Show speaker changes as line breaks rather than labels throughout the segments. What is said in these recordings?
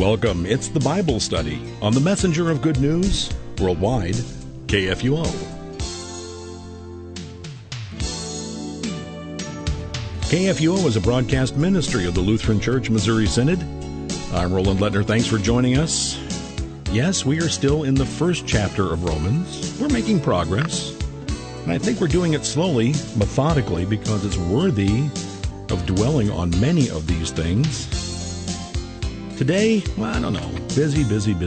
Welcome. It's the Bible Study on the Messenger of Good News, worldwide, KFUO. KFUO is a broadcast ministry of the Lutheran Church Missouri Synod. I'm Roland Lettner. Thanks for joining us. Yes, we are still in the first chapter of Romans. We're making progress, and I think we're doing it slowly, methodically, because it's worthy of dwelling on many of these things. Today, well, I don't know, busy.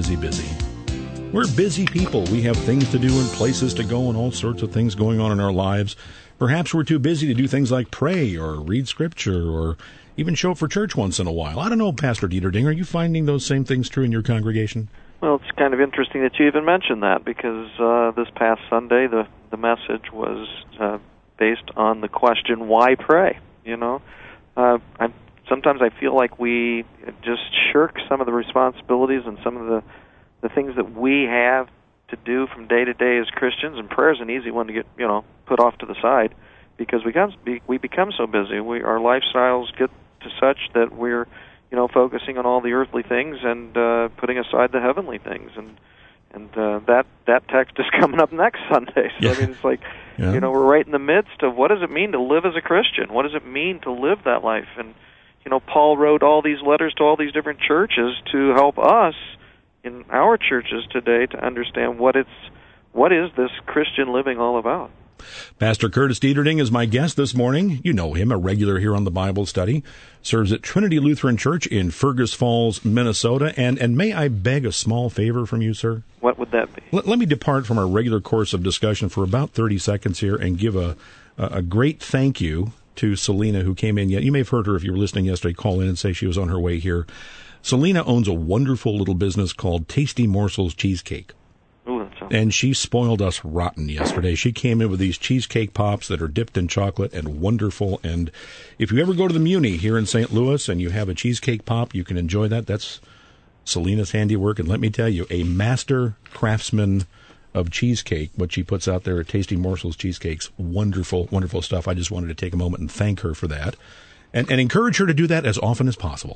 We're busy people. We have things to do and places to go and all sorts of things going on in our lives. Perhaps we're too busy to do things like pray or read Scripture or even show up for church once in a while. I don't know, Pastor Dieterding, are you finding those same things true in your congregation?
Well, it's kind of interesting that you even mentioned that because this past Sunday the message was based on the question, why pray? You know, sometimes I feel like we just shirk some of the responsibilities and some of the things that we have to do from day to day as Christians, and prayer is an easy one to get, put off to the side because we become so busy. Our lifestyles get to such that we're, focusing on all the earthly things and putting aside the heavenly things, and that text is coming up next Sunday. So, yeah. I mean, it's like, we're right in the midst of what does it mean to live as a Christian? What does it mean to live that life? And Paul wrote all these letters to all these different churches to help us in our churches today to understand what is this Christian living all about.
Pastor Curtis Dieterding is my guest this morning. You know him, a regular here on the Bible Study. Serves at Trinity Lutheran Church in Fergus Falls, Minnesota. And may I beg a small favor from you, sir?
What would that be?
Let me depart from our regular course of discussion for about 30 seconds here and give a great thank you to Selena, who came in. You may have heard her if you were listening yesterday, call in and say she was on her way here. Selena owns a wonderful little business called Tasty Morsels Cheesecake. And she spoiled us rotten yesterday. She came in with these cheesecake pops that are dipped in chocolate and wonderful. And if you ever go to the Muni here in St. Louis and you have a cheesecake pop, you can enjoy that. That's Selena's handiwork. And let me tell you, a master craftsman of cheesecake, what she puts out there at Tasty Morsels Cheesecakes, wonderful, wonderful stuff. I just wanted to take a moment and thank her for that and encourage her to do that as often as possible.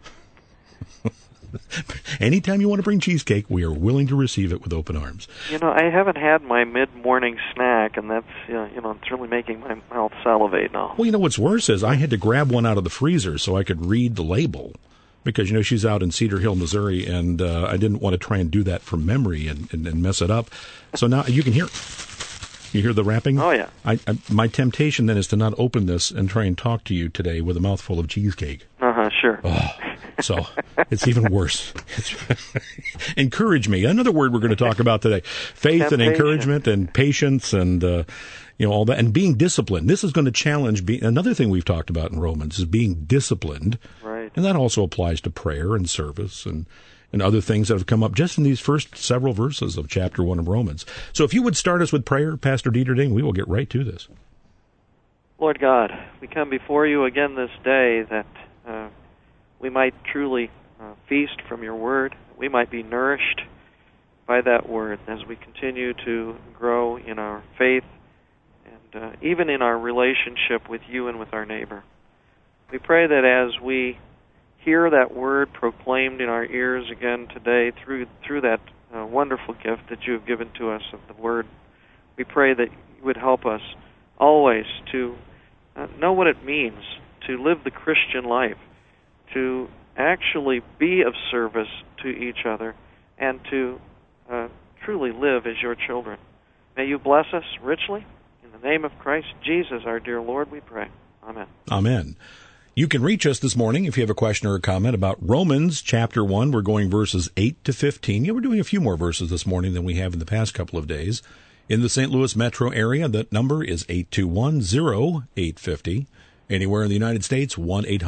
Anytime you want to bring cheesecake, we are willing to receive it with open arms.
I haven't had my mid-morning snack, and that's, it's really making my mouth salivate now.
Well, what's worse is I had to grab one out of the freezer so I could read the label because, she's out in Cedar Hill, Missouri, and I didn't want to try and do that from memory and mess it up. So now you can hear... You hear the wrapping?
Oh, yeah.
My temptation then is to not open this and try and talk to you today with a mouthful of cheesecake.
Sure.
Oh, so it's even worse. Encourage me. Another word we're going to talk about today. Faith Temptation. And encouragement and patience and, all that. And being disciplined. This is going to challenge another thing we've talked about in Romans is being disciplined.
Right.
And that also applies to prayer and service and other things that have come up just in these first several verses of chapter 1 of Romans. So if you would start us with prayer, Pastor Dieterding, we will get right to this.
Lord God, we come before you again this day that we might truly feast from your word. We might be nourished by that word as we continue to grow in our faith and even in our relationship with you and with our neighbor. We pray that as we hear that word proclaimed in our ears again today through that wonderful gift that you have given to us of the word, we pray that you would help us always to know what it means to live the Christian life, to actually be of service to each other, and to truly live as your children. May you bless us richly. In the name of Christ Jesus, our dear Lord, we pray. Amen.
Amen. You can reach us this morning if you have a question or a comment about Romans chapter 1. We're going verses 8 to 15. We're doing a few more verses this morning than we have in the past couple of days. In the St. Louis metro area, that number is 821-0850. Anywhere in the United States,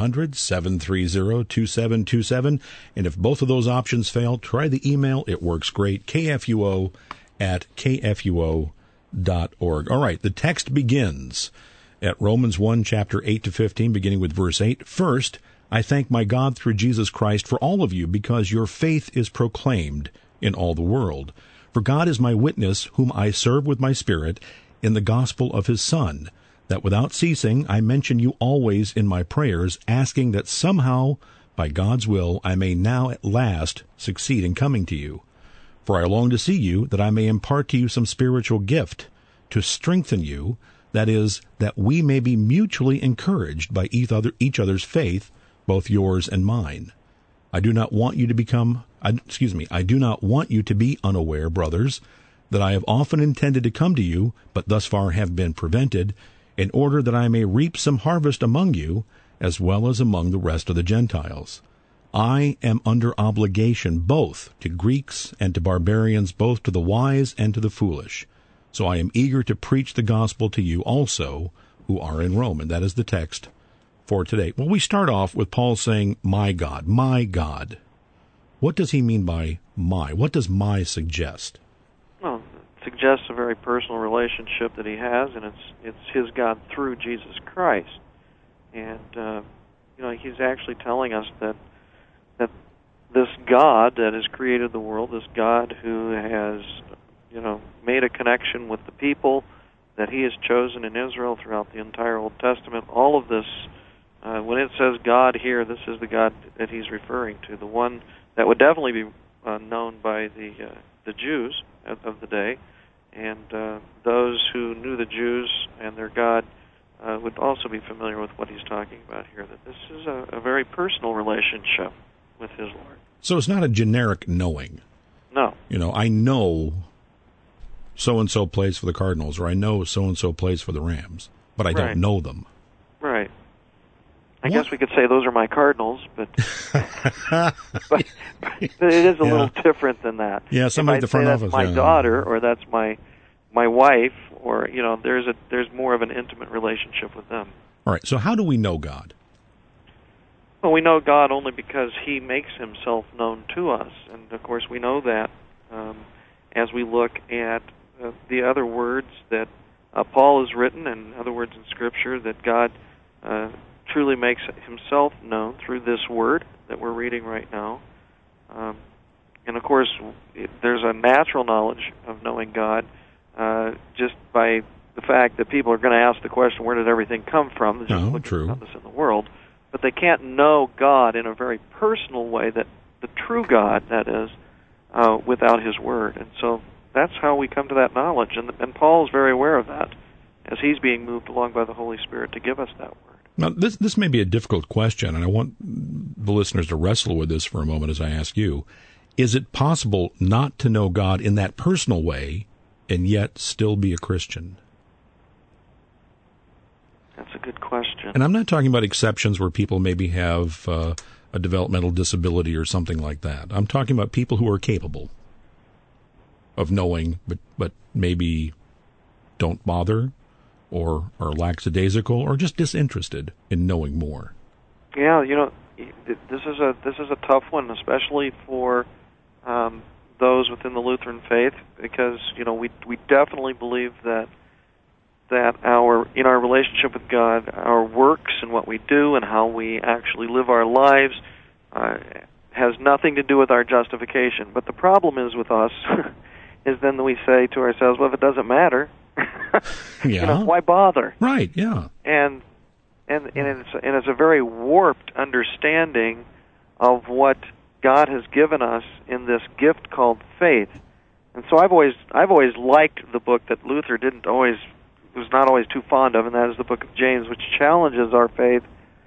1-800-730-2727. And if both of those options fail, try the email. It works great. KFUO@kfuo.org. All right, the text begins at Romans 1, chapter 8 to 15, beginning with verse 8. First, I thank my God through Jesus Christ for all of you, because your faith is proclaimed in all the world. For God is my witness, whom I serve with my spirit, in the gospel of his Son, that without ceasing I mention you always in my prayers, asking that somehow by God's will, I may now at last succeed in coming to you. For I long to see you, that I may impart to you some spiritual gift, to strengthen you, that is, that we may be mutually encouraged by each other's faith, both yours and mine. I do not want you to be unaware, brothers, that I have often intended to come to you, but thus far have been prevented, in order that I may reap some harvest among you, as well as among the rest of the Gentiles. I am under obligation both to Greeks and to barbarians, both to the wise and to the foolish. So I am eager to preach the gospel to you also who are in Rome. And that is the text for today. Well, we start off with Paul saying, my God, my God. What does he mean by my? What does my suggest?
Well, it suggests a very personal relationship that he has, and it's his God through Jesus Christ. And, he's actually telling us that this God that has created the world, this God who has, made a connection with the people that he has chosen in Israel throughout the entire Old Testament, all of this, when it says God here, this is the God that he's referring to, the one that would definitely be known by the Jews of the day, and those who knew the Jews and their God would also be familiar with what he's talking about here, that this is a very personal relationship with his Lord.
So it's not a generic knowing.
No.
I know so-and-so plays for the Cardinals, or I know so-and-so plays for the Rams, but I don't know them.
Right. I guess we could say those are my Cardinals, but but it is a little different than that.
Yeah, somebody at the front office.
That's my daughter, or that's my wife, or there's more of an intimate relationship with them.
All right. So how do we know God?
Well, we know God only because he makes himself known to us, and of course we know that as we look at the other words that Paul has written, and other words in Scripture, that God truly makes himself known through this word that we're reading right now. And of course, there's a natural knowledge of knowing God just by the fact that people are going to ask the question, where did everything come from? There's just looking at this in the world. But they can't know God in a very personal way, that the true God, that is, without his word. And so that's how we come to that knowledge. And Paul is very aware of that as he's being moved along by the Holy Spirit to give us that word.
Now, this may be a difficult question, and I want the listeners to wrestle with this for a moment as I ask you. Is it possible not to know God in that personal way and yet still be a Christian?
That's a good question.
And I'm not talking about exceptions where people maybe have a developmental disability or something like that. I'm talking about people who are capable of knowing, but maybe don't bother, or are lackadaisical, or just disinterested in knowing more.
Yeah, this is a tough one, especially for those within the Lutheran faith, because we definitely believe that in our relationship with God, our works and what we do and how we actually live our lives has nothing to do with our justification. But the problem is with us is then we say to ourselves, well, if it doesn't matter, why bother?
Right, yeah.
And it's a very warped understanding of what God has given us in this gift called faith. And so I've always liked the book that Luther was not always too fond of, and that is the book of James, which challenges our faith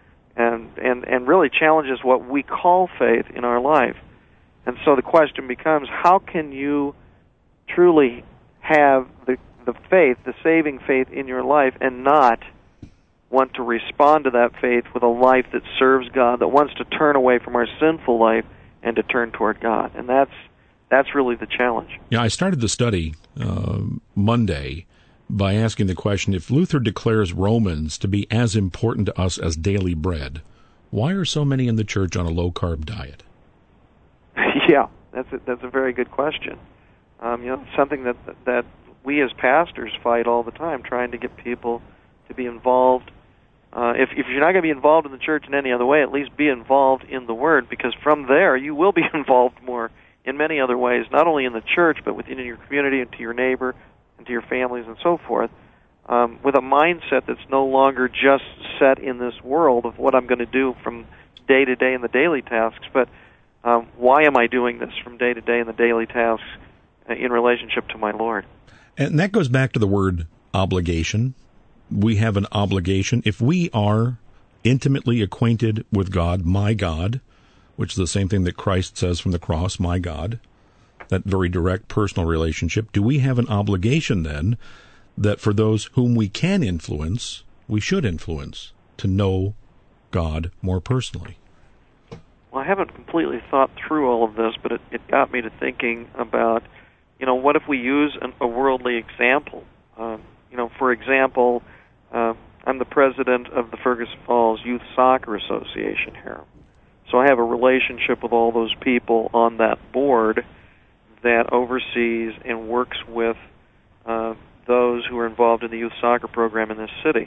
and really challenges what we call faith in our life. And so the question becomes, how can you truly have the faith, the saving faith in your life, and not want to respond to that faith with a life that serves God, that wants to turn away from our sinful life and to turn toward God? And that's really the challenge.
Yeah, I started the study Monday by asking the question, if Luther declares Romans to be as important to us as daily bread, why are so many in the church on a low-carb diet?
Yeah, that's a very good question. Something that we as pastors fight all the time, trying to get people to be involved. If you're not going to be involved in the church in any other way, at least be involved in the Word, because from there you will be involved more in many other ways, not only in the church, but within your community and to your neighbor and to your families and so forth, with a mindset that's no longer just set in this world of what I'm going to do from day-to-day in the daily tasks, but why am I doing this from day-to-day in the daily tasks in relationship to my Lord?
And that goes back to the word obligation. We have an obligation. If we are intimately acquainted with God, my God, which is the same thing that Christ says from the cross, my God, that very direct personal relationship, do we have an obligation then that for those whom we can influence, we should influence to know God more personally?
Well, I haven't completely thought through all of this, but it got me to thinking about, what if we use a worldly example? For example, I'm the president of the Ferguson Falls Youth Soccer Association here. So I have a relationship with all those people on that board that oversees and works with those who are involved in the youth soccer program in this city.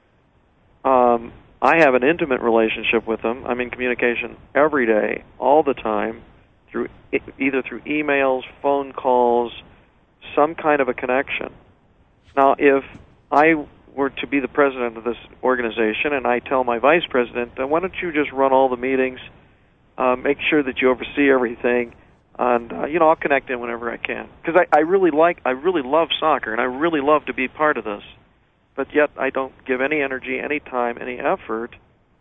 I have an intimate relationship with them. I'm in communication every day, all the time, either through emails, phone calls, some kind of a connection. Now, if I were to be the president of this organization and I tell my vice president, why don't you just run all the meetings, make sure that you oversee everything, and I'll connect in whenever I can, because I really love soccer and I really love to be part of this, but yet I don't give any energy, any time, any effort.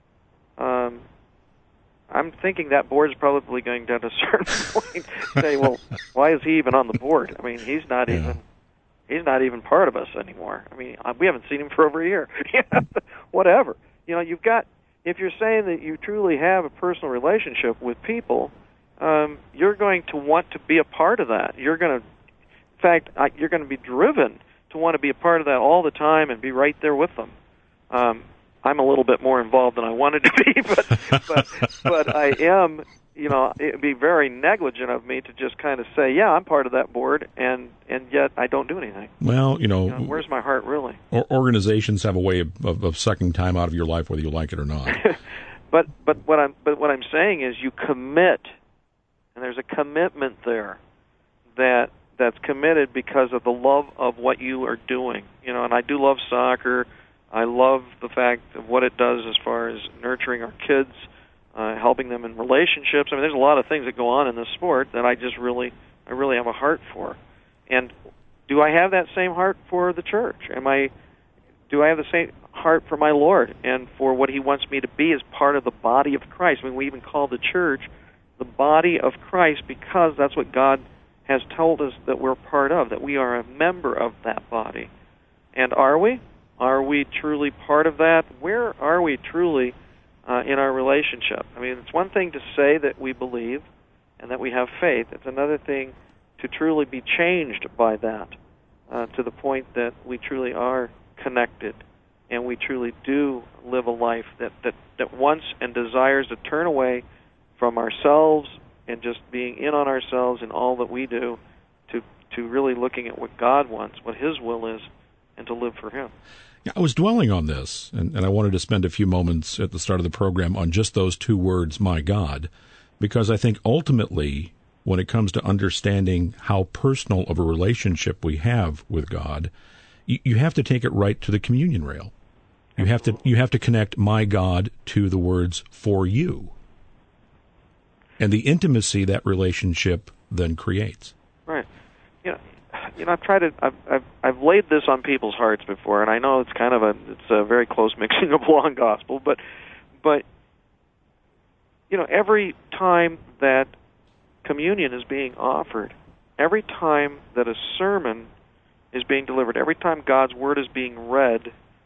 I'm thinking that board's probably going to, at a certain point, say, well, why is he even on the board? I mean, he's not even part of us anymore. I mean, we haven't seen him for over a year. Whatever. You've got, if you're saying that you truly have a personal relationship with people, you're going to want to be a part of that. You're going to be driven to want to be a part of that all the time and be right there with them. I'm a little bit more involved than I wanted to be, but I am. It'd be very negligent of me to just kind of say, yeah, I'm part of that board, and yet I don't do anything.
Well,
where's my heart really?
Organizations have a way of sucking time out of your life, whether you like it or not.
But what I'm saying is, you commit, and there's a commitment there that's committed because of the love of what you are doing. And I do love soccer. I love the fact of what it does as far as nurturing our kids, helping them in relationships. I mean, there's a lot of things that go on in this sport that I really have a heart for. And do I have that same heart for the church? Do I have the same heart for my Lord and for what He wants me to be as part of the body of Christ? I mean, we even call the church the body of Christ because that's what God has told us that we're part of, that we are a member of that body. And are we? Are we truly part of that? Where are we truly in our relationship? I mean, it's one thing to say that we believe and that we have faith. It's another thing to truly be changed by that, to the point that we truly are connected and we truly do live a life that wants and desires to turn away from ourselves and just being in on ourselves in all that we do to really looking at what God wants, what His will is, and to live for Him.
I was dwelling on this, and I wanted to spend a few moments at the start of the program on just those two words, my God, because I think ultimately, when it comes to understanding how personal of a relationship we have with God, you have to take it right to the communion rail. You have to connect my God to the words for you, and the intimacy that relationship then creates.
Right. I've laid this on people's hearts before, and I know it's a very close mixing of law and gospel, but every time that communion is being offered, every time that a sermon is being delivered, every time God's word is being read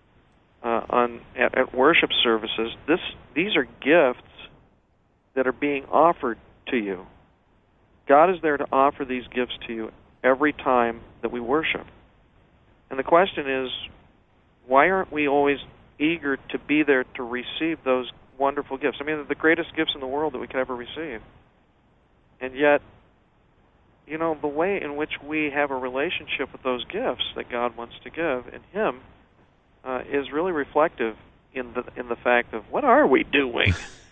at worship services, these are gifts that are being offered to you. God is there to offer these gifts to you every time that we worship. And the question is, why aren't we always eager to be there to receive those wonderful gifts? I mean, they're the greatest gifts in the world that we could ever receive. And yet, the way in which we have a relationship with those gifts that God wants to give in Him is really reflective in the fact of what are we doing,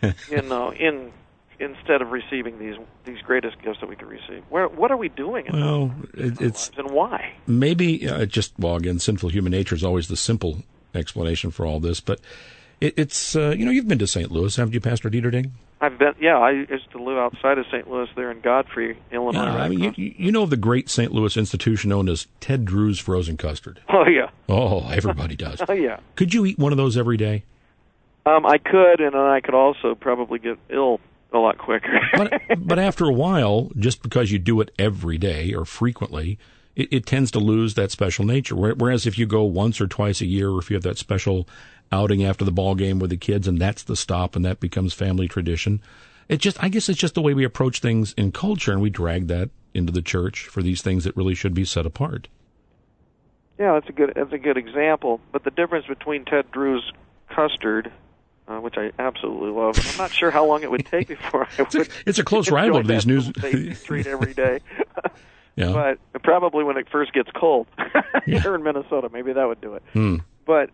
instead of receiving these greatest gifts that we could receive. What are we doing in our lives, and why?
Maybe again, sinful human nature is always the simple explanation for all this, but It's you've been to St. Louis, haven't you, Pastor Dieterding?
I've been. Yeah, I used to live outside of St. Louis, there in Godfrey, Illinois.
Yeah, I mean, you know of the great St. Louis institution known as Ted Drew's Frozen Custard.
Oh yeah.
Oh, everybody does.
Oh yeah.
Could you eat one of those every day?
I could, and then I could also probably get ill a lot quicker.
but after a while, just because you do it every day or frequently, it tends to lose that special nature. Whereas if you go once or twice a year, or if you have that special outing after the ball game with the kids, and that's the stop, and that becomes family tradition, I guess it's just the way we approach things in culture, and we drag that into the church for these things that really should be set apart.
Yeah, that's a good example. But the difference between Ted Drew's custard, which I absolutely love, and I'm not sure how long it would take before I would.
It's a close rival to these news.
Treat every day.
Yeah.
But probably when it first gets cold here in Minnesota, maybe that would do it. But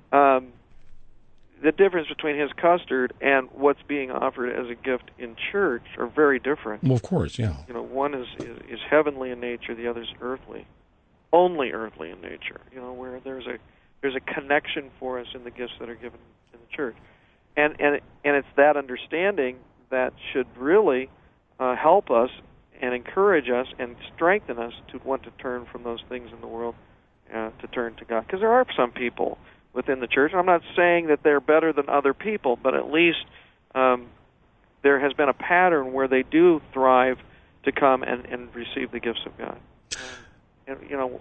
the difference between his custard and what's being offered as a gift in church are very different.
Well, of course, yeah.
One is heavenly in nature, the other's earthly, only earthly in nature. Where there's a connection for us in the gifts that are given in the church, and it's that understanding that should really help us and encourage us and strengthen us to want to turn from those things in the world to turn to God. Because there are some people within the church, and I'm not saying that they're better than other people, but at least there has been a pattern where they do thrive to come and receive the gifts of God. And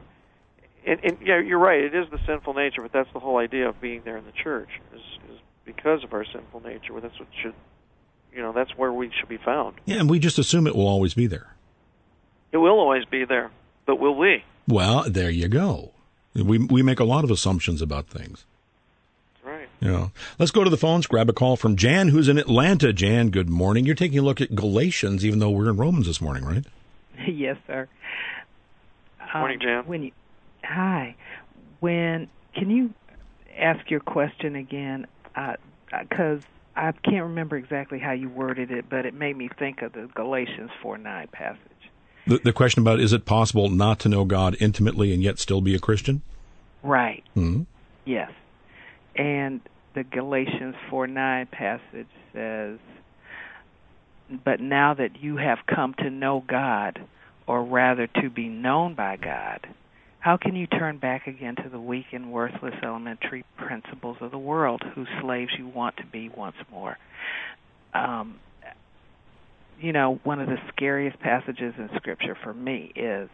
you're right, it is the sinful nature, but that's the whole idea of being there in the church, is because of our sinful nature. That's what should... that's where we should be found.
Yeah, and we just assume it will always be there.
It will always be there, but will we?
Well, there you go. We make a lot of assumptions about things.
Right.
Let's go to the phones, grab a call from Jan, who's in Atlanta. Jan, good morning. You're taking a look at Galatians, even though we're in Romans this morning, right?
Yes, sir.
Morning, Jan.
Hi. Can you ask your question again? Because I can't remember exactly how you worded it, but it made me think of the Galatians 4:9 passage.
The question about, is it possible not to know God intimately and yet still be a Christian?
Right.
Mm-hmm.
Yes. And the Galatians 4:9 passage says, "But now that you have come to know God, or rather to be known by God, how can you turn back again to the weak and worthless elementary principles of the world, whose slaves you want to be once more?" One of the scariest passages in Scripture for me is,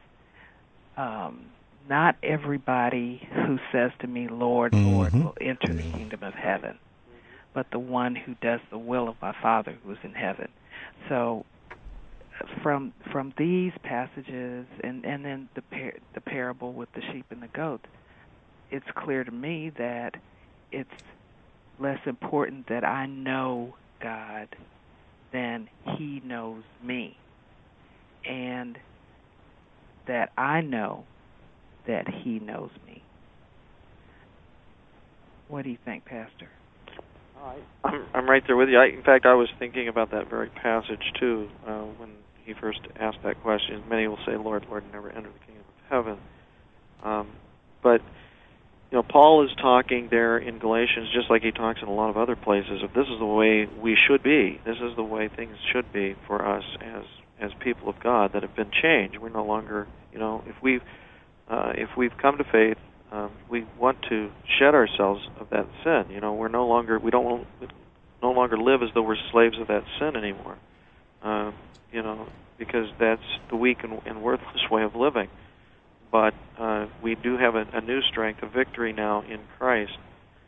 not everybody who says to me, "Lord, Lord," will enter the kingdom of heaven, but the one who does the will of my Father who is in heaven. So from these passages and then the parable with the sheep and the goats, it's clear to me that it's less important that I know God than He knows me, and that I know that He knows me. What do you think, Pastor?
I'm right there with you. In fact, I was thinking about that very passage too when he first asked that question. Many will say, "Lord, Lord," and never enter the kingdom of heaven. But Paul is talking there in Galatians, just like he talks in a lot of other places, of this is the way we should be. This is the way things should be for us as people of God that have been changed. We're no longer, if we've come to faith, we want to shed ourselves of that sin. We don't no longer live as though we're slaves of that sin anymore. Because that's the weak and worthless way of living. But we do have a new strength, a victory now in Christ.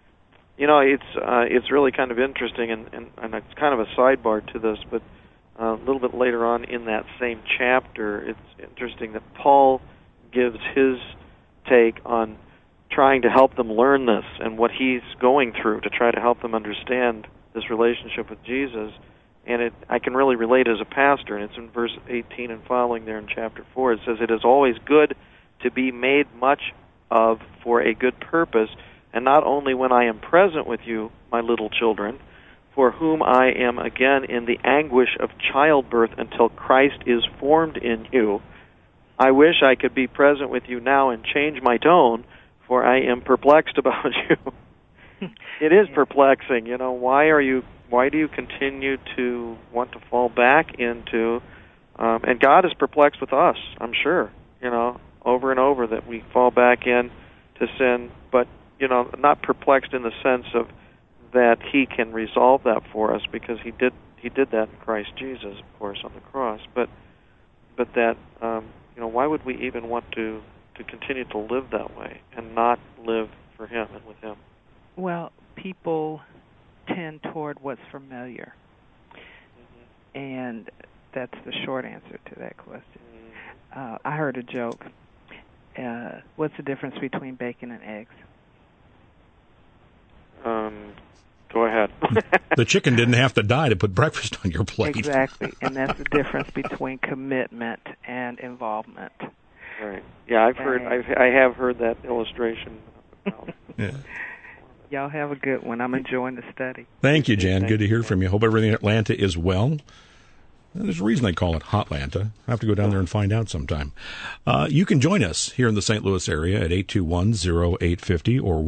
It's really kind of interesting, and it's kind of a sidebar to this, but a little bit later on in that same chapter, it's interesting that Paul gives his take on trying to help them learn this and what he's going through to try to help them understand this relationship with Jesus. And I can really relate as a pastor, and it's in verse 18 and following there in chapter 4. It says, "It is always good to be made much of for a good purpose, and not only when I am present with you, my little children, for whom I am again in the anguish of childbirth until Christ is formed in you. I wish I could be present with you now and change my tone, for I am perplexed about you." It is perplexing. Why do you continue to want to fall back into, and God is perplexed with us, I'm sure, over and over, that we fall back in to sin, but, not perplexed in the sense of that He can resolve that for us, because He did that in Christ Jesus, of course, on the cross, but that, why would we even want to continue to live that way and not live for Him and with Him?
Well, people tend toward what's familiar, and that's the short answer to that question. I heard a joke. What's the difference between bacon and eggs?
Go ahead.
The chicken didn't have to die to put breakfast on your plate.
Exactly, and that's the difference between commitment and involvement.
Right. Yeah, I have heard that illustration.
Yeah.
Y'all have a good one. I'm enjoying the study.
Thank you, Jan. Good to hear from you. Hope everything in Atlanta is well. There's a reason they call it Hotlanta. I have to go down there and find out sometime. You can join us here in the St. Louis area at 821-0850 or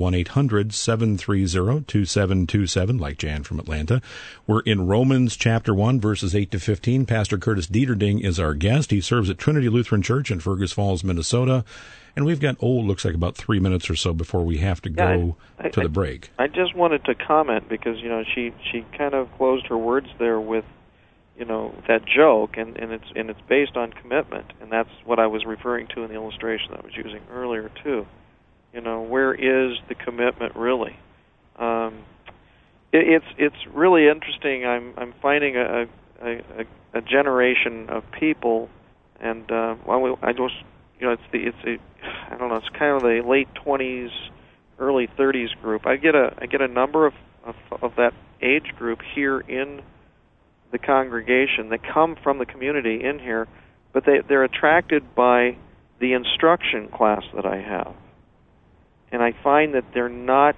1-800-730-2727, like Jan from Atlanta. We're in Romans chapter 1, verses 8 to 15. Pastor Curtis Dieterding is our guest. He serves at Trinity Lutheran Church in Fergus Falls, Minnesota. And we've got, looks like about 3 minutes or so before we have to go to the break.
I just wanted to comment because, she kind of closed her words there with, that joke, and it's based on commitment, and that's what I was referring to in the illustration that I was using earlier too. Where is the commitment really? It's really interesting. I'm finding a generation of people, and it's kind of the late 20s, early 30s group. I get a number of that age group here in the congregation that come from the community in here, but they're attracted by the instruction class that I have, and I find that they're not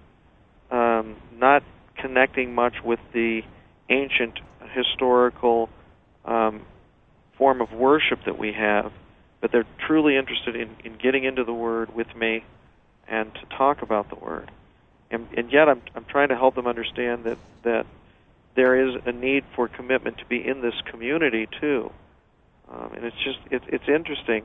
connecting much with the ancient historical form of worship that we have, but they're truly interested in getting into the Word with me and to talk about the Word, and yet I'm trying to help them understand that there is a need for commitment to be in this community too, and it's interesting.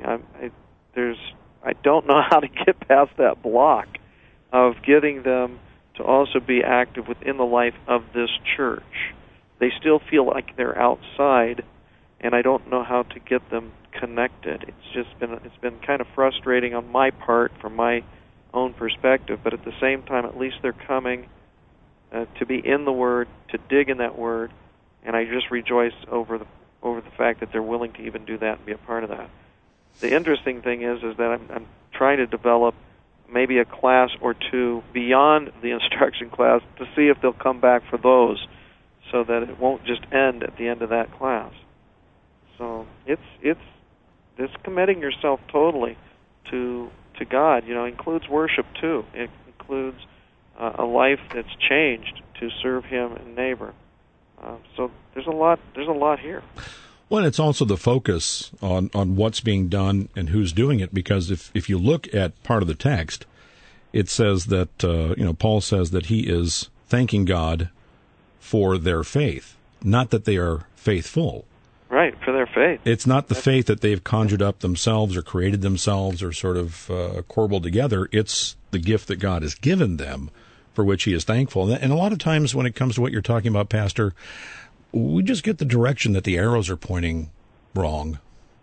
I don't know how to get past that block of getting them to also be active within the life of this church. They still feel like they're outside, and I don't know how to get them connected. It's been kind of frustrating on my part from my own perspective, but at the same time, at least they're coming to be in the Word, to dig in that Word, and I just rejoice over the fact that they're willing to even do that and be a part of that. The interesting thing is that I'm trying to develop maybe a class or two beyond the instruction class to see if they'll come back for those, so that it won't just end at the end of that class. So it's committing yourself totally to God. Includes worship too. It includes a life that's changed to serve Him and neighbor. So there's a lot here.
Well, it's also the focus on what's being done and who's doing it, because if you look at part of the text, it says that Paul says that he is thanking God for their faith, not that they are faithful.
Right, for their faith.
It's not the faith that they've conjured up themselves or created themselves or sort of corbelled together. It's the gift that God has given them, for which he is thankful. And a lot of times when it comes to what you're talking about, Pastor, we just get the direction that the arrows are pointing wrong.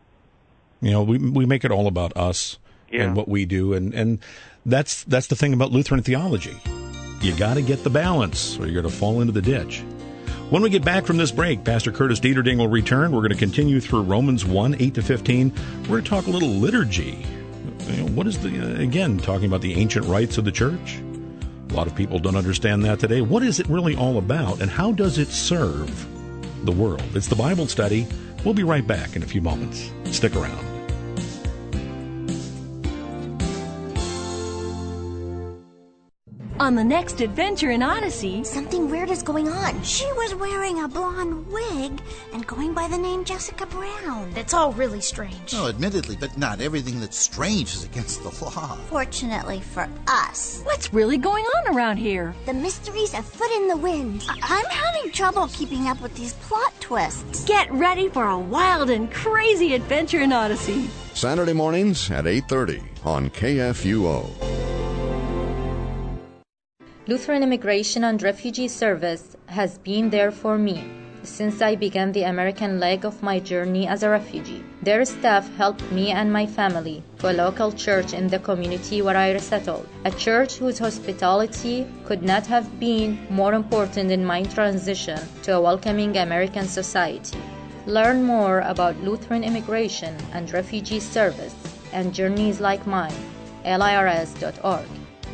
We make it all about us and what we do, and that's the thing about Lutheran theology. You got to get the balance, or you're going to fall into the ditch. When we get back from this break, Pastor Curtis Dieterding will return. We're going to continue through Romans 1, 8 to 15. We're going to talk a little liturgy. What is again, talking about the ancient rites of the church. A lot of people don't understand that today. What is it really all about, and how does it serve the world? It's the Bible study. We'll be right back in a few moments. Stick around.
On the next adventure in Odyssey,
something weird is going on. She was wearing a blonde wig and going by the name Jessica Brown.
That's all really strange.
No, admittedly, but not everything that's strange is against the law.
Fortunately for us.
what's really going on around here?
The mystery's a foot in the wind. I'm having trouble keeping up with these plot twists.
Get ready for a wild and crazy adventure in Odyssey.
Saturday mornings at 8:30 on KFUO.
Lutheran Immigration and Refugee Service has been there for me since I began the American leg of my journey as a refugee. Their staff helped me and my family to a local church in the community where I resettled, a church whose hospitality could not have been more important in my transition to a welcoming American society. Learn more about Lutheran Immigration and Refugee Service and journeys like mine, lirs.org.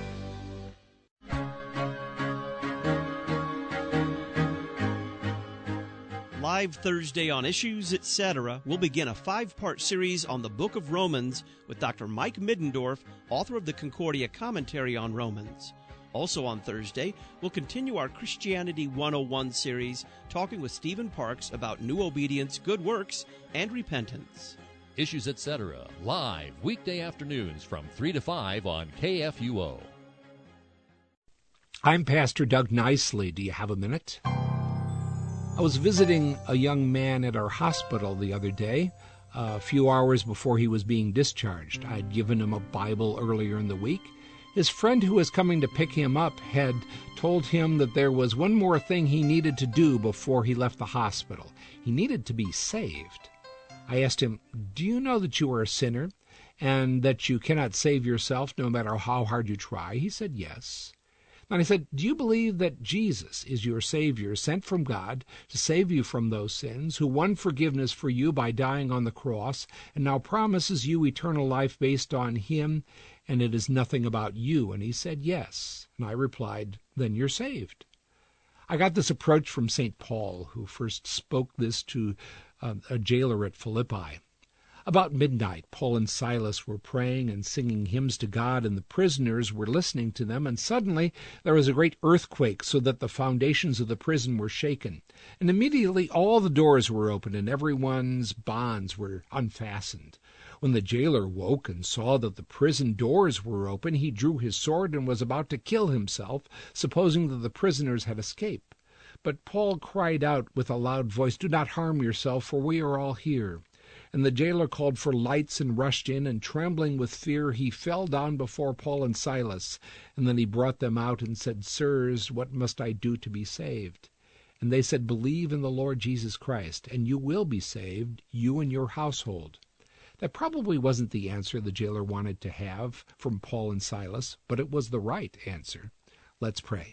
Live Thursday on Issues, Etc., we'll begin a 5-part series on the Book of Romans with Dr. Mike Middendorf, author of the Concordia Commentary on Romans. Also on Thursday, we'll continue our Christianity 101 series, talking with Stephen Parks about new obedience, good works, and repentance.
Issues, Etc., live weekday afternoons from 3 to 5 on KFUO.
I'm Pastor Doug Nicely. Do you have a minute? I was visiting a young man at our hospital the other day, a few hours before he was being discharged. I'd given him a Bible earlier in the week. His friend who was coming to pick him up had told him that there was one more thing he needed to do before he left the hospital. He needed to be saved. I asked him, "Do you know that you are a sinner and that you cannot save yourself no matter how hard you try?" He said yes. And I said, "Do you believe that Jesus is your Savior, sent from God to save you from those sins, who won forgiveness for you by dying on the cross, and now promises you eternal life based on Him, and it is nothing about you?" And he said yes. And I replied, "Then you're saved." I got this approach from St. Paul, who first spoke this to a jailer at Philippi. About midnight, Paul and Silas were praying and singing hymns to God, and the prisoners were listening to them, and suddenly there was a great earthquake, so that the foundations of the prison were shaken. And immediately all the doors were opened, and everyone's bonds were unfastened. When the jailer woke and saw that the prison doors were open, he drew his sword and was about to kill himself, supposing that the prisoners had escaped. But Paul cried out with a loud voice, "Do not harm yourself, for we are all here." And the jailer called for lights and rushed in, and trembling with fear, he fell down before Paul and Silas. And then he brought them out and said, "Sirs, what must I do to be saved?" And they said, "Believe in the Lord Jesus Christ, and you will be saved, you and your household." That probably wasn't the answer the jailer wanted to have from Paul and Silas, but it was the right answer. Let's pray.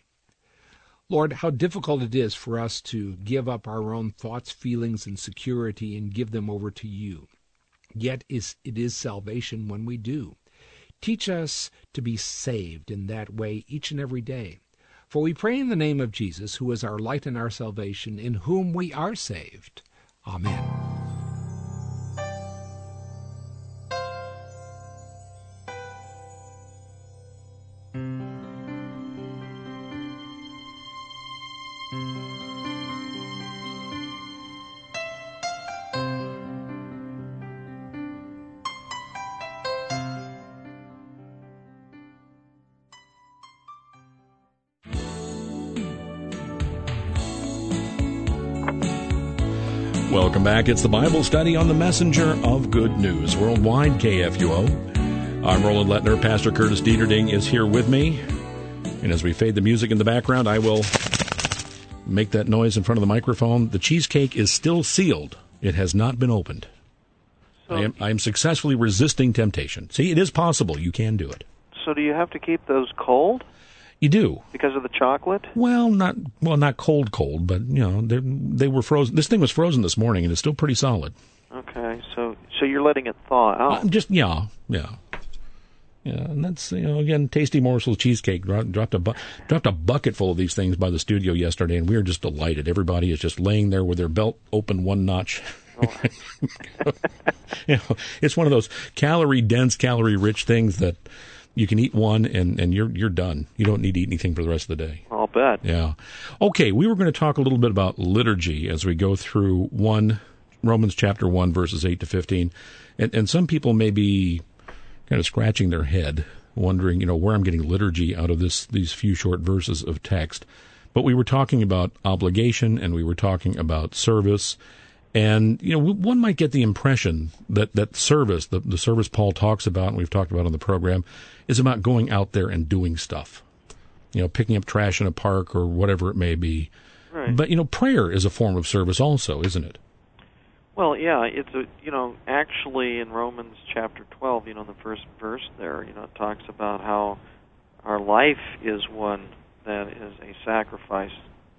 Lord, how difficult it is for us to give up our own thoughts, feelings, and security and give them over to you. Yet it is salvation when we do. Teach us to be saved in that way each and every day. For we pray in the name of Jesus, who is our light and our salvation, in whom we are saved. Amen.
Welcome back. It's the Bible study on the Messenger of Good News, Worldwide, KFUO. I'm Roland Lettner. Pastor Curtis Dieterding is here with me. And as we fade the music in the background, I will make that noise in front of the microphone. The cheesecake is still sealed. It has not been opened. So, I am successfully resisting temptation. See, it is possible. You can do it.
So do you have to keep those cold?
You do.
Because of the chocolate?
Well, not cold, but you know, they were frozen. This thing was frozen this morning, and it's still pretty solid.
Okay, so you're letting it thaw out.
Yeah, and that's, you know, again, Tasty Morsels cheesecake dropped a bucket full of these things by the studio yesterday, and we were just delighted. Everybody is just laying there with their belt open one notch. Oh. You know, it's one of those calorie-dense, calorie-rich things that You can eat one, and you're done. You don't need to eat anything for the rest of the day.
I'll bet.
Yeah. Okay, we were going to talk a little bit about liturgy as we go through Romans chapter 1, verses 8 to 15. And some people may be kind of scratching their head, wondering, where I'm getting liturgy out of these few short verses of text. But we were talking about obligation, and we were talking about service. And, one might get the impression that service, the service Paul talks about, and we've talked about on the program, is about going out there and doing stuff. Picking up trash in a park or whatever it may be.
Right.
But, prayer is a form of service also, isn't it?
Well, yeah, it's actually in Romans chapter 12, the first verse there, it talks about how our life is one that is a sacrifice.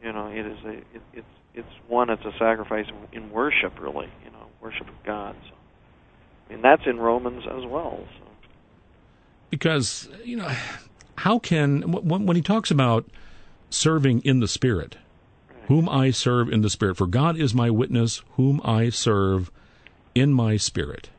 It's a sacrifice in worship, really, worship of God. So, that's in Romans as well. So.
Because, how can, when he talks about serving in the Spirit, whom I serve in the Spirit, for God is my witness, whom I serve in my Spirit.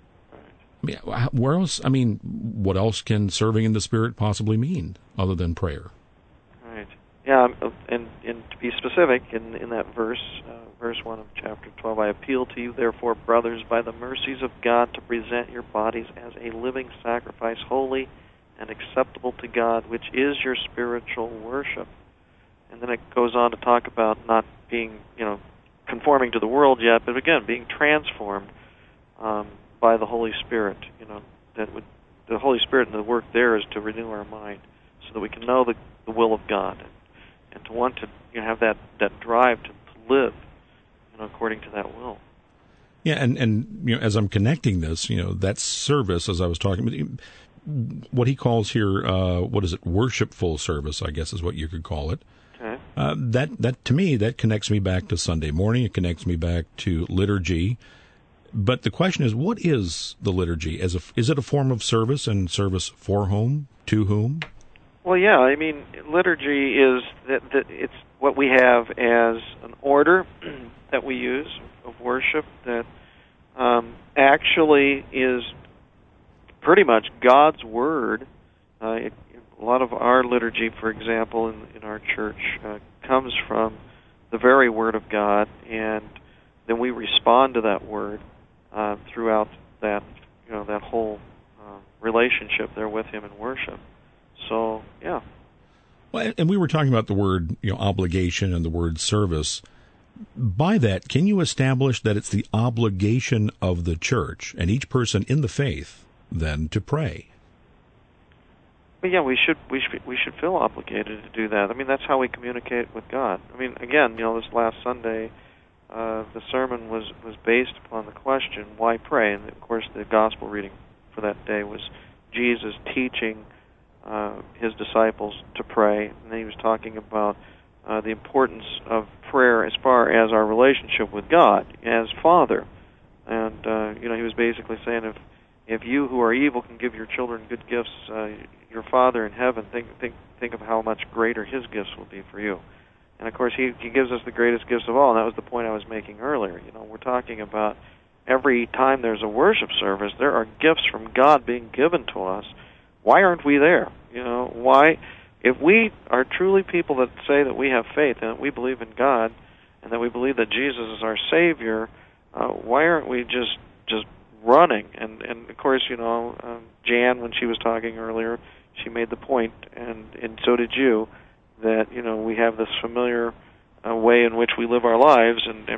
What else can serving in the Spirit possibly mean other than prayer?
Right. Yeah, and to be specific, in that verse 1 of chapter 12, I appeal to you, therefore, brothers, by the mercies of God, to present your bodies as a living sacrifice, holy and acceptable to God, which is your spiritual worship. And then it goes on to talk about not being, conforming to the world yet, but again, being transformed by the Holy Spirit. The Holy Spirit and the work there is to renew our mind so that we can know the will of God and to want to have that drive to live, according to that will.
Yeah, and as I'm connecting this, that service, as I was talking, what he calls here, worshipful service, I guess is what you could call it.
Okay.
That to me, that connects me back to Sunday morning. It connects me back to liturgy. But the question is, what is the liturgy? Is it a form of service, and service for whom, to whom?
Well, yeah. Liturgy is that it's what we have as an order that we use of worship that actually is pretty much God's Word. A lot of our liturgy, for example, in our church, comes from the very Word of God, and then we respond to that Word throughout that whole relationship there with Him in worship. So, yeah.
Well, and we were talking about the word obligation and the word service. By that, can you establish that it's the obligation of the church and each person in the faith then to pray?
Well, yeah, we should feel obligated to do that. That's how we communicate with God. Again, this last Sunday, the sermon was based upon the question, why pray? And of course, the gospel reading for that day was Jesus teaching his disciples to pray, and then he was talking about the importance of prayer as far as our relationship with God as Father. And he was basically saying, if you who are evil can give your children good gifts, your Father in heaven, think of how much greater His gifts will be for you. And of course, He gives us the greatest gifts of all, and that was the point I was making earlier. We're talking about every time there's a worship service, there are gifts from God being given to us. Why aren't we there? Why? If we are truly people that say that we have faith and that we believe in God and that we believe that Jesus is our Savior, why aren't we just running? And of course, Jan, when she was talking earlier, she made the point, and so did you, that we have this familiar way in which we live our lives, and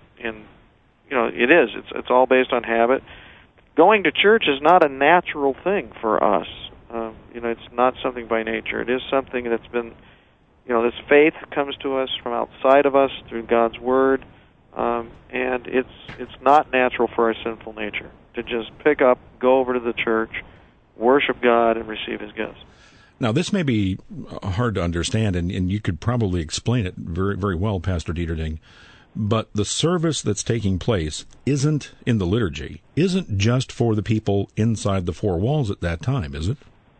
it's all based on habit. Going to church is not a natural thing for us. It's not something by nature. It is something that's been, this faith comes to us from outside of us through God's Word, and it's not natural for our sinful nature to just pick up, go over to the church, worship God, and receive His gifts.
Now, this may be hard to understand, and you could probably explain it very, very well, Pastor Dieterding, but the service that's taking place isn't in the liturgy, isn't just for the people inside the four walls at that time, is it?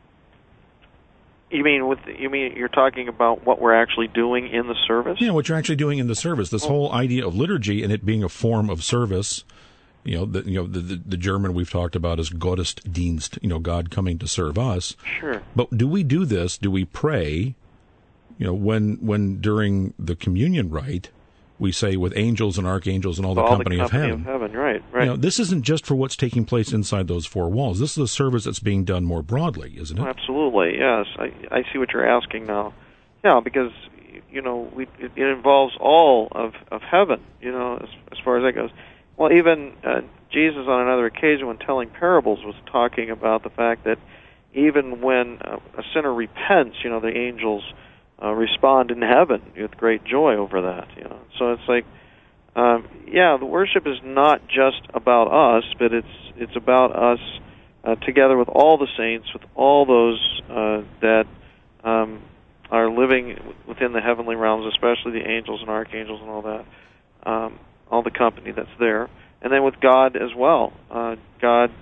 You mean you're talking about what we're actually doing in the service?
Yeah, what you're actually doing in the service. This whole idea of liturgy and it being a form of service The German we've talked about is Gottesdienst, God coming to serve us.
Sure.
But do we do this? Do we pray? When during the communion rite, we say with angels and archangels and all the company of heaven.
Right.
This isn't just for what's taking place inside those four walls. This is a service that's being done more broadly, isn't it?
Absolutely, yes. I see what you're asking now. Yeah, because it involves all of heaven. As far as that goes. Well, even Jesus on another occasion, when telling parables, was talking about the fact that even when a sinner repents, the angels respond in heaven with great joy over that. So it's like, the worship is not just about us, but it's about us together with all the saints, with all those that are living within the heavenly realms, especially the angels and archangels and all that, all the company that's there, and then with God as well. God,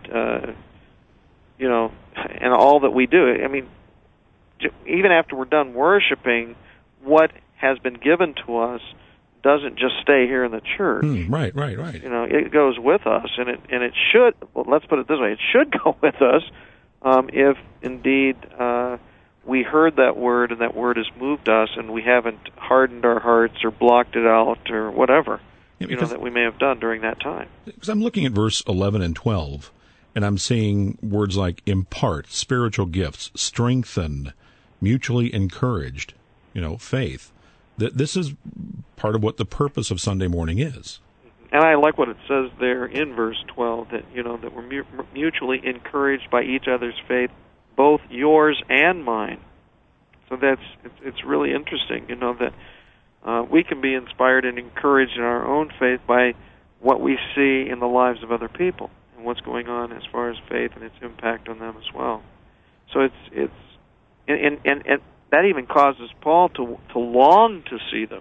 and all that we do. I mean, even after we're done worshiping, what has been given to us doesn't just stay here in the church.
Right.
It goes with us, and it should. Well, let's put it this way: it should go with us if indeed we heard that word, and that word has moved us, and we haven't hardened our hearts or blocked it out or whatever that we may have done during that time.
Because I'm looking at verse 11 and 12, and I'm seeing words like impart, spiritual gifts, strengthen, mutually encouraged, faith. This is part of what the purpose of Sunday morning is.
And I like what it says there in verse 12, that that we're mutually encouraged by each other's faith, both yours and mine. So it's really interesting, that we can be inspired and encouraged in our own faith by what we see in the lives of other people and what's going on as far as faith and its impact on them as well. So it's and that even causes Paul to long to see them,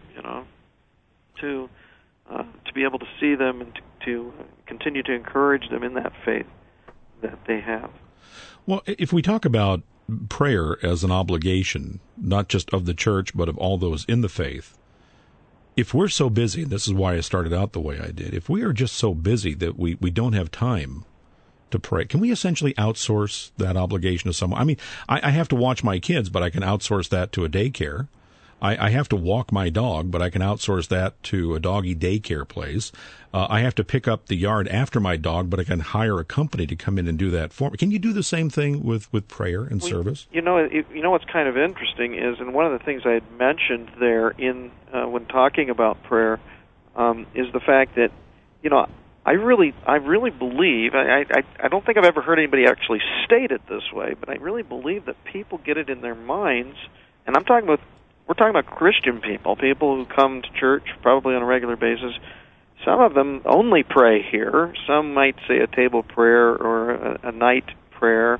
to be able to see them and to continue to encourage them in that faith that they have.
Well, if we talk about prayer as an obligation, not just of the church, but of all those in the faith, if we're so busy, and this is why I started out the way I did, if we are just so busy that we don't have time to pray, can we essentially outsource that obligation to someone? I mean, I have to watch my kids, but I can outsource that to a daycare. I have to walk my dog, but I can outsource that to a doggy daycare place. I have to pick up the yard after my dog, but I can hire a company to come in and do that for me. Can you do the same thing with prayer and service?
What's kind of interesting is, and one of the things I had mentioned there in when talking about prayer is the fact that, I really believe, I don't think I've ever heard anybody actually state it this way, but I really believe that people get it in their minds, and we're talking about Christian people who come to church probably on a regular basis. Some of them only pray here. Some might say a table prayer or a night prayer,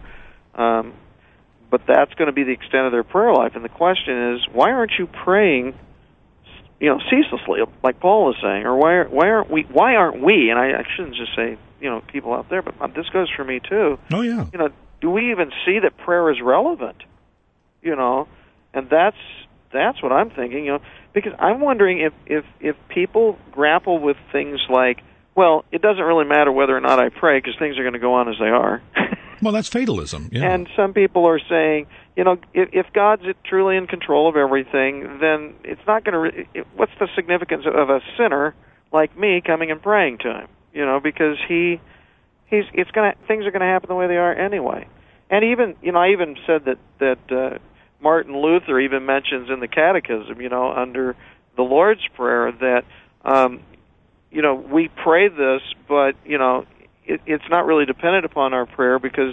but that's going to be the extent of their prayer life. And the question is, why aren't you praying, ceaselessly, like Paul is saying, or why aren't we? And I shouldn't just say people out there, but this goes for me too.
Oh yeah.
Do we even see that prayer is relevant? And that's what I'm thinking, because I'm wondering if people grapple with things like, well, it doesn't really matter whether or not I pray because things are going to go on as they are.
Well, that's fatalism. Yeah.
And some people are saying, if God's truly in control of everything, then it's not going to. What's the significance of a sinner like me coming and praying to him? Because things are going to happen the way they are anyway. And even, I even said that Martin Luther even mentions in the Catechism, under the Lord's Prayer that, we pray this, but, it's not really dependent upon our prayer because,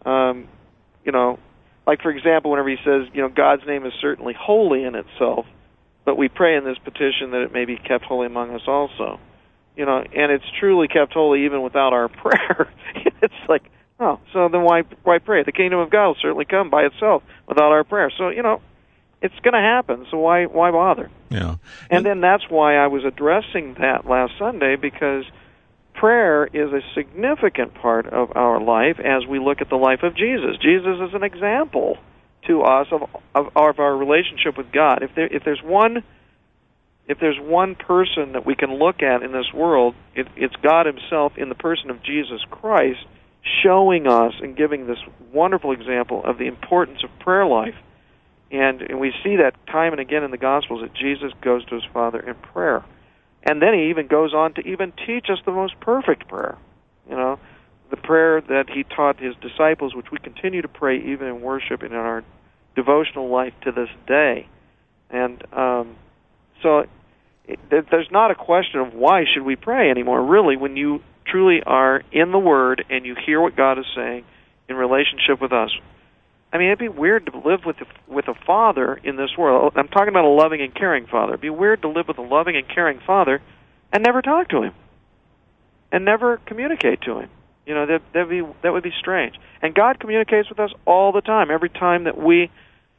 like, for example, whenever he says, God's name is certainly holy in itself, but we pray in this petition that it may be kept holy among us also. And it's truly kept holy even without our prayer. It's like, oh, so then why pray? The kingdom of God will certainly come by itself without our prayer. So, it's going to happen, so why bother?
Yeah.
And then that's why I was addressing that last Sunday, because prayer is a significant part of our life as we look at the life of Jesus. Jesus is an example to us of our relationship with God. If there's one if there's one person that we can look at in this world, it's God himself in the person of Jesus Christ, showing us and giving this wonderful example of the importance of prayer life. And we see that time and again in the Gospels, that Jesus goes to his Father in prayer. And then he even goes on to even teach us the most perfect prayer. You know, the prayer that he taught his disciples, which we continue to pray even in worship and in our devotional life to this day. And so there's not a question of why should we pray anymore. Really, when you truly are in the Word and you hear what God is saying in relationship with us, I mean, it'd be weird to live with a father in this world. I'm talking about a loving and caring father. It'd be weird to live with a loving and caring father and never talk to him and never communicate to him. You know, that would be strange. And God communicates with us all the time. Every time that we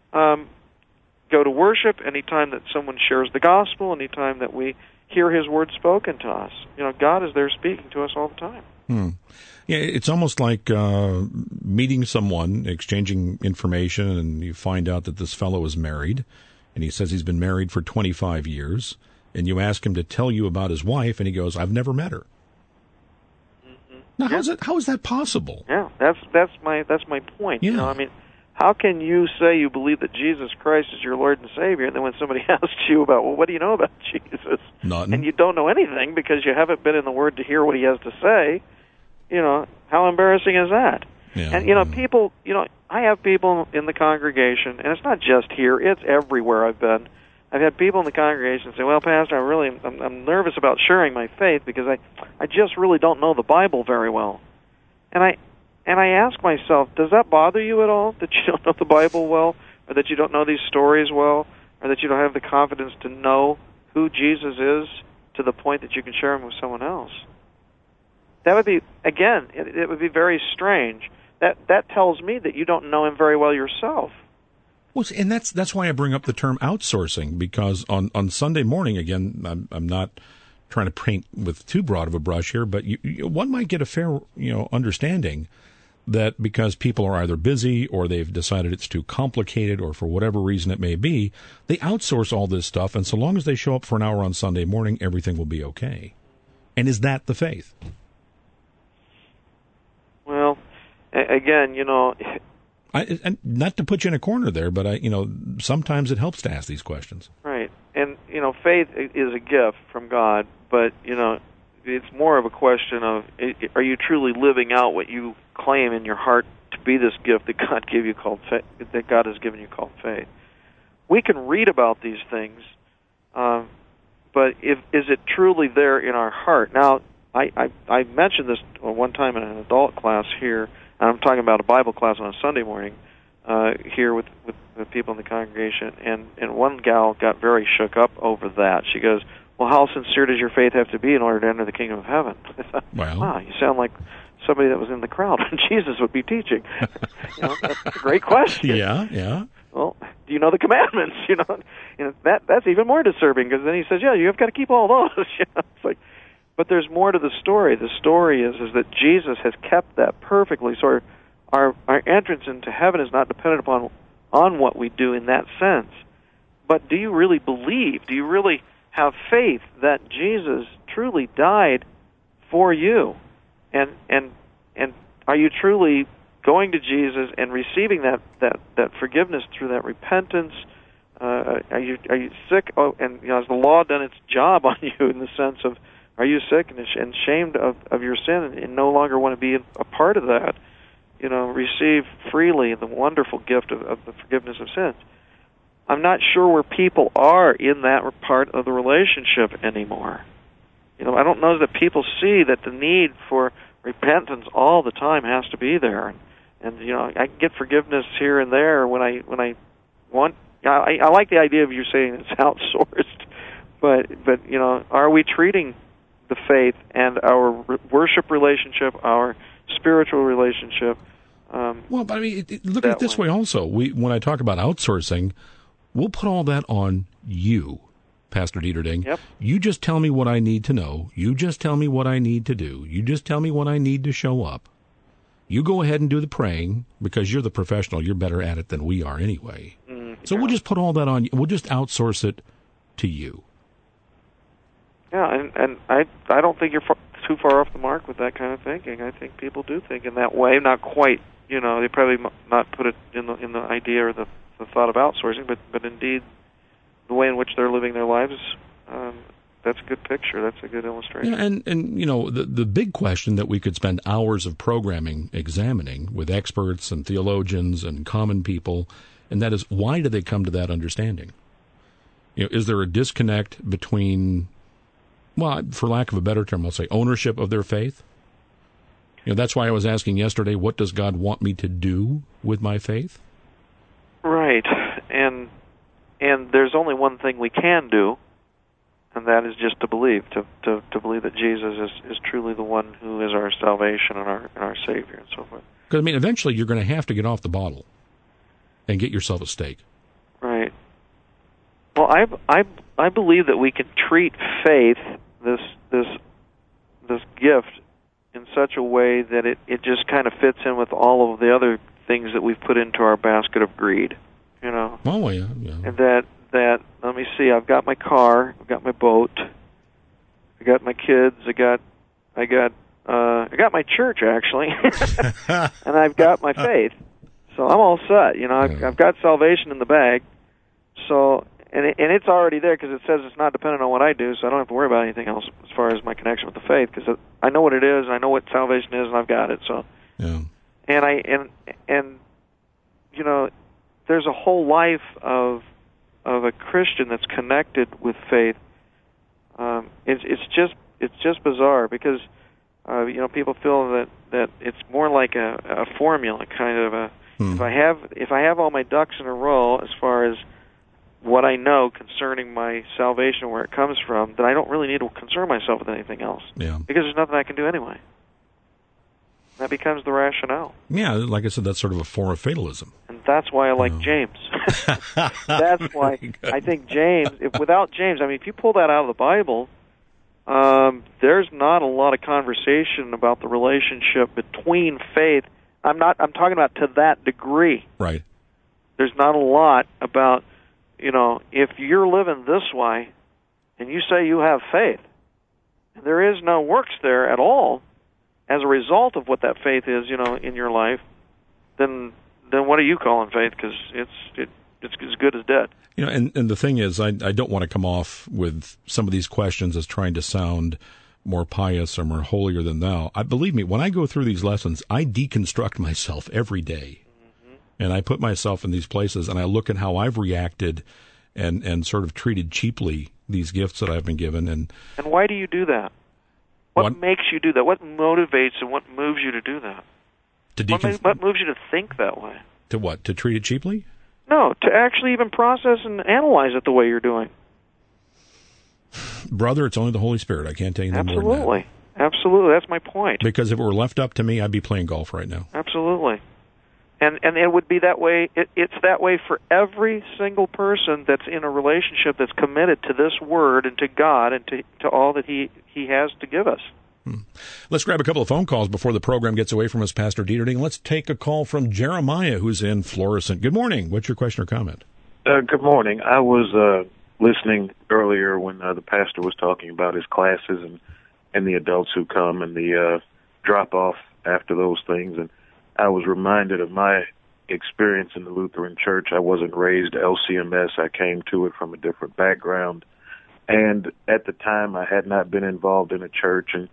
go to worship, any time that someone shares the gospel, any time that we hear his word spoken to us, you know, God is there speaking to us all the time.
Yeah, it's almost like meeting someone, exchanging information, and you find out that this fellow is married, and he says he's been married for 25 years, and you ask him to tell you about his wife, and he goes, "I've never met her." Mm-hmm. Now, how is that possible?
Yeah, that's my point.
Yeah.
You know, I mean, how can you say you believe that Jesus Christ is your Lord and Savior, and then when somebody asks you about, well, what do you know about Jesus?
Nothing.
And you don't know anything because you haven't been in the Word to hear what he has to say, you know, how embarrassing is that?
Yeah.
And, you know, people, you know, I have people in the congregation, and it's not just here, it's everywhere I've been. I've had people in the congregation say, well, Pastor, I'm nervous about sharing my faith because I just really don't know the Bible very well. And I ask myself, does that bother you at all, that you don't know the Bible well, or that you don't know these stories well, or that you don't have the confidence to know who Jesus is to the point that you can share him with someone else? That would be, again, it would be very strange. That tells me that you don't know him very well yourself.
Well, and that's why I bring up the term outsourcing, because on Sunday morning, again, I'm not trying to paint with too broad of a brush here, but one might get a fair, you know, understanding that because people are either busy or they've decided it's too complicated or for whatever reason it may be, they outsource all this stuff, and so long as they show up for an hour on Sunday morning, everything will be okay. And is that the faith?
Well, again, you know,
and not to put you in a corner there, but you know, sometimes it helps to ask these questions.
Right, and you know, faith is a gift from God, but you know, it's more of a question of, are you truly living out what you claim in your heart to be this gift that God gave you called faith, that God has given you called faith? We can read about these things, but is it truly there in our heart? Now, I mentioned this one time in an adult class here, and I'm talking about a Bible class on a Sunday morning here with people in the congregation, and one gal got very shook up over that. She goes, well, how sincere does your faith have to be in order to enter the kingdom of heaven? I thought, wow, you sound like somebody that was in the crowd when Jesus would be teaching. You know, that's a great question.
Yeah.
Well, do you know the commandments? You know that's even more disturbing, because then he says, yeah, you've got to keep all those. You know, it's like, but there's more to the story. The story is that Jesus has kept that perfectly. So our entrance into heaven is not dependent on what we do in that sense. But do you really believe? Do you really have faith that Jesus truly died for you? And are you truly going to Jesus and receiving that forgiveness through that repentance? Are you sick? Oh, and you know, has the law done its job on you in the sense of, are you sick and ashamed of your sin and no longer want to be a part of that? You know, receive freely the wonderful gift of the forgiveness of sins. I'm not sure where people are in that part of the relationship anymore. You know, I don't know that people see that the need for repentance all the time has to be there. And you know, I can get forgiveness here and there when I want. I like the idea of you saying it's outsourced, but you know, are we treating the faith and our worship relationship, our spiritual relationship?
Well, but I mean, look at it this way also. When I talk about outsourcing, we'll put all that on you, Pastor Dieterding.
Yep.
You just tell me what I need to know. You just tell me what I need to do. You just tell me when I need to show up. You go ahead and do the praying, because you're the professional. You're better at it than we are anyway. So we'll just put all that on you. We'll just outsource it to you.
Yeah, and I don't think you're too far off the mark with that kind of thinking. I think people do think in that way, not quite. You know, they probably not put it in the idea or the thought of outsourcing, but indeed the way in which they're living their lives. That's a good picture. That's a good illustration.
Yeah, and you know, the big question that we could spend hours of programming examining with experts and theologians and common people, and that is, why do they come to that understanding? You know, is there a disconnect between, well, for lack of a better term, I'll say ownership of their faith? You know, that's why I was asking yesterday, what does God want me to do with my faith?
Right, and there's only one thing we can do, and that is just to believe, to believe that Jesus is truly the one who is our salvation and our Savior and so forth.
Because, I mean, eventually you're going to have to get off the bottle and get yourself a steak.
Right. Well, I believe that we can treat faith, this gift, in such a way that it just kind of fits in with all of the other things that we've put into our basket of greed. You know.
Oh yeah.
And that let me see. I've got my car. I've got my boat. I got my kids. I got my church actually, and I've got my faith. So I'm all set. You know, I've got salvation in the bag. So and it's already there because it says it's not dependent on what I do. So I don't have to worry about anything else as far as my connection with the faith, because I know what it is. I know what salvation is, and I've got it. So
yeah.
And you know, there's a whole life of a Christian that's connected with faith. It's just bizarre because you know, people feel that it's more like a formula, kind of a. If I have all my ducks in a row as far as what I know concerning my salvation, where it comes from, then I don't really need to concern myself with anything else.
Yeah. Because
there's nothing I can do anyway. That becomes the rationale.
Yeah, like I said, that's sort of a form of fatalism.
And that's why I like James. That's why I think James, without James, I mean, if you pull that out of the Bible, there's not a lot of conversation about the relationship between faith. I'm talking about to that degree.
Right.
There's not a lot about, you know, if you're living this way and you say you have faith, and there is no works there at all as a result of what that faith is, you know, in your life, then what are you calling faith? Because it's as good as dead.
You know, and the thing is, I don't want to come off with some of these questions as trying to sound more pious or more holier than thou. Believe me, when I go through these lessons, I deconstruct myself every day. Mm-hmm. And I put myself in these places, and I look at how I've reacted and sort of treated cheaply these gifts that I've been given. And
why do you do that? What makes you do that? What motivates and what moves you to do that? What moves you to think that way?
To what? To treat it cheaply?
No, to actually even process and analyze it the way you're doing.
Brother, it's only the Holy Spirit. I can't tell you more than that.
Absolutely. That's my point.
Because if it were left up to me, I'd be playing golf right now.
Absolutely. And it would be that way. It's that way for every single person that's in a relationship that's committed to this Word and to God and to all that He has to give us.
Let's grab a couple of phone calls before the program gets away from us, Pastor Dieterding. Let's take a call from Jeremiah, who's in Florissant. Good morning. What's your question or comment?
Good morning. I was listening earlier when the pastor was talking about his classes and the adults who come and the drop-off after those things, and I was reminded of my experience in the Lutheran Church. I wasn't raised LCMS. I came to it from a different background, and at the time I had not been involved in a church, and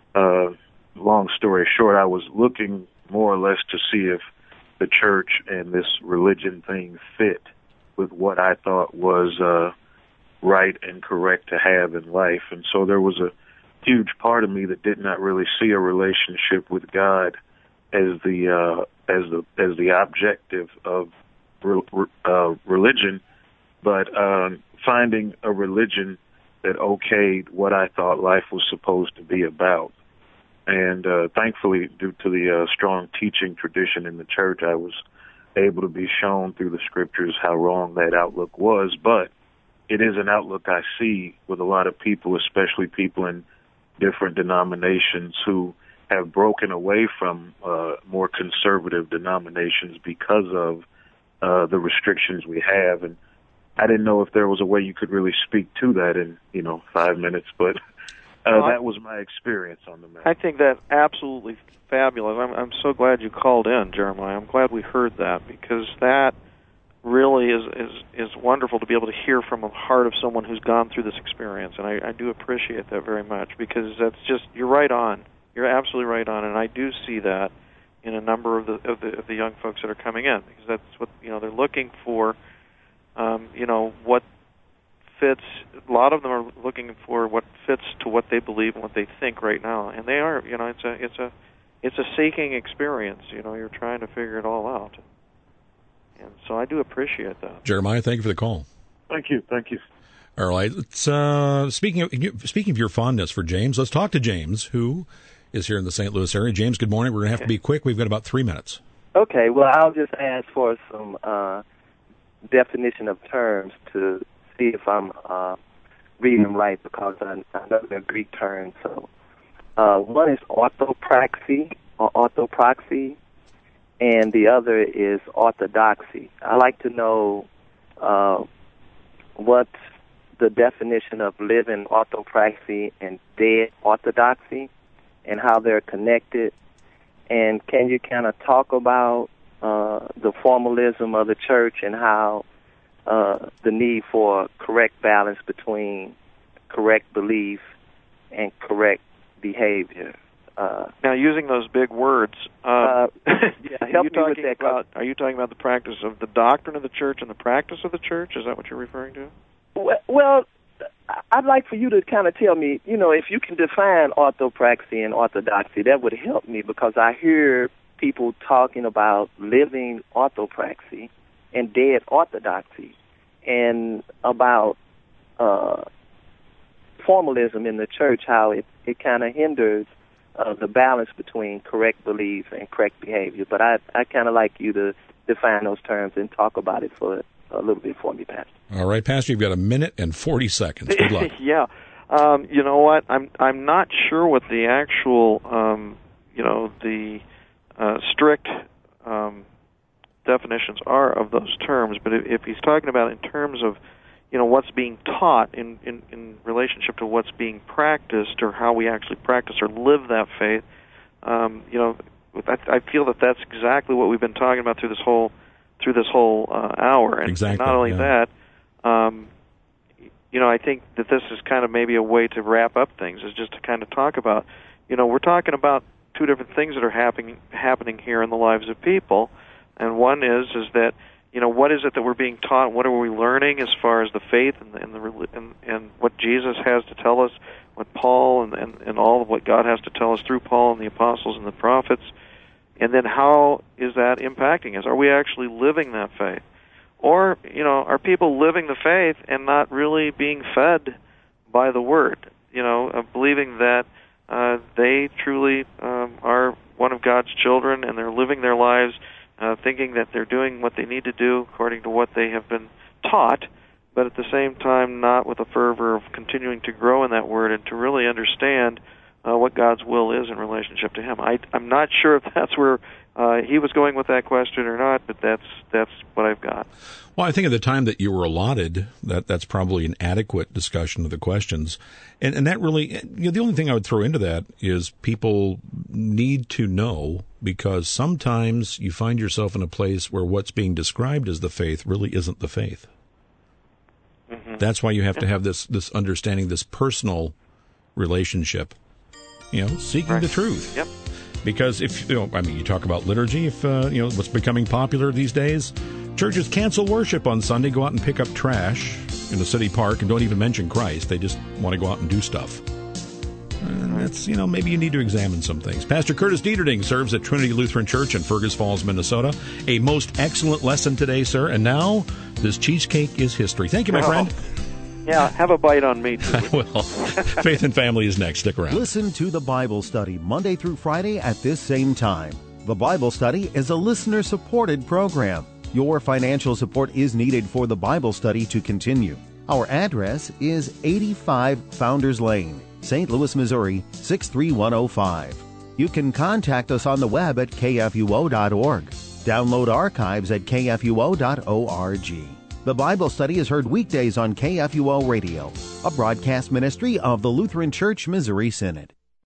long story short, I was looking more or less to see if the church and this religion thing fit with what I thought was right and correct to have in life. And so there was a huge part of me that did not really see a relationship with God as the objective of religion, but finding a religion that okayed what I thought life was supposed to be about. And thankfully, due to the strong teaching tradition in the church, I was able to be shown through the scriptures how wrong that outlook was. But it is an outlook I see with a lot of people, especially people in different denominations who have broken away from more conservative denominations because of the restrictions we have. And I didn't know if there was a way you could really speak to that in 5 minutes, but that was my experience on the matter.
I think that's absolutely fabulous. I'm so glad you called in, Jeremiah. I'm glad we heard that, because that really is wonderful to be able to hear from the heart of someone who's gone through this experience, and I do appreciate that very much, because that's just, you're right on. You're absolutely right on, and I do see that in a number of the young folks that are coming in, because that's what they're looking for. What fits. A lot of them are looking for what fits to what they believe and what they think right now, and they are. It's a seeking experience. You're trying to figure it all out, and so I do appreciate that.
Jeremiah, thank you for the call.
Thank you.
All right. Let's speaking of your fondness for James, let's talk to James, who is here in the St. Louis area. James, good morning. We're going to have to be quick. We've got about 3 minutes.
Okay. Well, I'll just ask for some definition of terms to see if I'm reading them right, because I know they're Greek terms. So one is orthopraxy, and the other is orthodoxy. I like to know what the definition of living orthopraxy and dead orthodoxy, and how they're connected. And can you kind of talk about the formalism of the church and how the need for correct balance between correct belief and correct behavior?
Now, using those big words,
help me with that.
Are you talking about the practice of the doctrine of the church and the practice of the church? Is that what you're referring to?
Well, I'd like for you to kind of tell me, if you can define orthopraxy and orthodoxy, that would help me, because I hear people talking about living orthopraxy and dead orthodoxy, and about formalism in the church, how it kind of hinders the balance between correct belief and correct behavior. But I kind of like you to define those terms and talk about it for a little bit for me, Pastor.
All right, Pastor, you've got 1 minute and 40 seconds. Good luck.
Yeah. You know what? I'm not sure what the actual, the strict definitions are of those terms, but if he's talking about in terms of, what's being taught in relationship to what's being practiced, or how we actually practice or live that faith, I feel that that's exactly what we've been talking about through this whole hour. And
exactly,
not only that, I think that this is kind of maybe a way to wrap up things, is just to kind of talk about, we're talking about two different things that are happening here in the lives of people, and one is that, what is it that we're being taught? What are we learning as far as the faith and what Jesus has to tell us, what Paul and all of what God has to tell us through Paul and the apostles and the prophets, and then how is that impacting us? Are we actually living that faith? Or, are people living the faith and not really being fed by the Word, believing that they truly are one of God's children, and they're living their lives thinking that they're doing what they need to do according to what they have been taught, but at the same time not with a fervor of continuing to grow in that Word and to really understand what God's will is in relationship to Him. I'm not sure if that's where he was going with that question or not, but that's what I've got.
Well, I think at the time that you were allotted, that's probably an adequate discussion of the questions. And that really, the only thing I would throw into that is people need to know, because sometimes you find yourself in a place where what's being described as the faith really isn't the faith. Mm-hmm. That's why you have to have this understanding, this personal relationship, seeking the truth.
Yep.
Because if, you talk about liturgy, if, what's becoming popular these days, churches cancel worship on Sunday, go out and pick up trash in the city park, and don't even mention Christ. They just want to go out and do stuff. And that's, maybe you need to examine some things. Pastor Curtis Dieterding serves at Trinity Lutheran Church in Fergus Falls, Minnesota. A most excellent lesson today, sir. And now, this cheesecake is history. Thank you, my friend.
Yeah, have a bite on me, too.
Well, Faith and Family is next. Stick around.
Listen to the Bible Study Monday through Friday at this same time. The Bible Study is a listener-supported program. Your financial support is needed for the Bible study to continue. Our address is 85 Founders Lane, St. Louis, Missouri, 63105. You can contact us on the web at kfuo.org. Download archives at kfuo.org. The Bible Study is heard weekdays on KFUO Radio, a broadcast ministry of the Lutheran Church Missouri Synod.